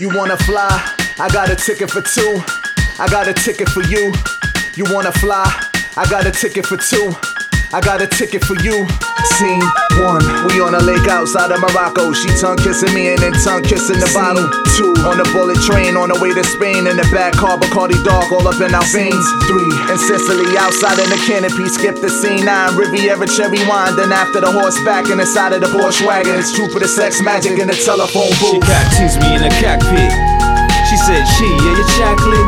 You wanna fly? I got a ticket for two. I got a ticket for you. You wanna fly? I got a ticket for two. I got a ticket for you. Scene 1. We on a lake outside of Morocco. She tongue kissing me and then tongue kissing the bottle. 2. On the bullet train on the way to Spain. In the back car, Bacardi Dark all up in our veins. 3. In Sicily outside in the canopy. Skip the scene 9. Riviera cherry wine. Then after the horseback and inside of the Porsche wagon. It's true for the sex magic in the telephone booth. She cock-teased me in the cockpit. She said, yeah, you chocolate.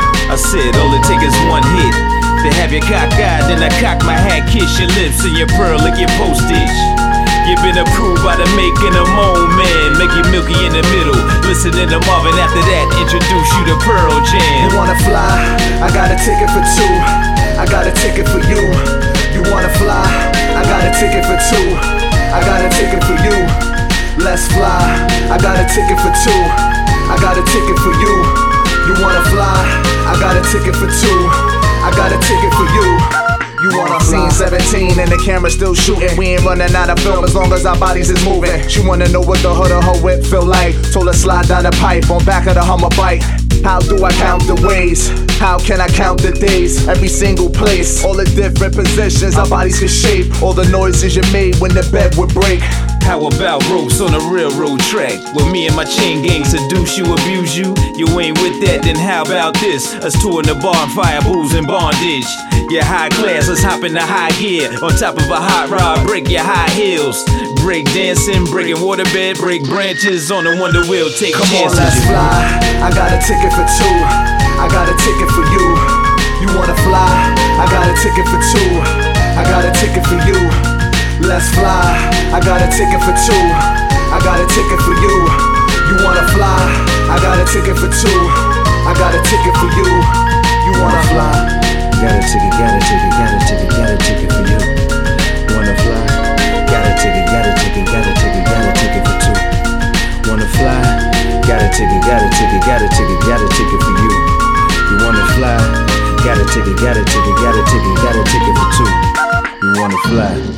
I said, all it take is one hit to have your cock-eyed, then I cock my hat, kiss your lips and your pearl like your postage. You've been approved by the making of Moan Man, make you milky in the middle, listening to Marvin. After that, introduce you to Pearl Jam. You wanna fly? I got a ticket for two. I got a ticket for you. You wanna fly? I got a ticket for two. I got a ticket for you. Let's fly. I got a ticket for two. I got a ticket for you. You wanna fly? I got a ticket for two. I got a ticket for you. You wanna fly? Scene 17 and the camera still shooting. We ain't running out of film as long as our bodies is moving. She wanna know what the hood of her whip feel like. Told her slide down the pipe on back of the Hummer bike. How do I count the ways? How can I count the days? Every single place, all the different positions our bodies can shape. All the noises you made when the bed would break. How about ropes on a railroad track? Where me and my chain gang seduce you, abuse you? You ain't with that, then how about this? Us two in the bonfire, booze and bondage. You're high class, let's hop in the high gear. On top of a hot rod, break your high heels. Break dancing, breaking waterbed, break branches on the Wonder Wheel, take Come chances. on, let's fly. I got a ticket for two. I got a ticket for you. You wanna fly? I got a ticket for two. I got a ticket for you. Let's fly. I got a ticket for two. I got a ticket for you. You wanna fly? I got a ticket for two. I got a ticket for you. You wanna fly? Got a ticket, got a ticket, got a ticket, got a ticket for you. Wanna fly? Got a ticket, got a ticket, got a ticket, got a ticket for two. Wanna fly? Got a ticket, got a ticket, got a ticket, got a ticket for you. You wanna fly? Got a ticket, got a ticket, got a ticket, got a ticket for two. You wanna fly?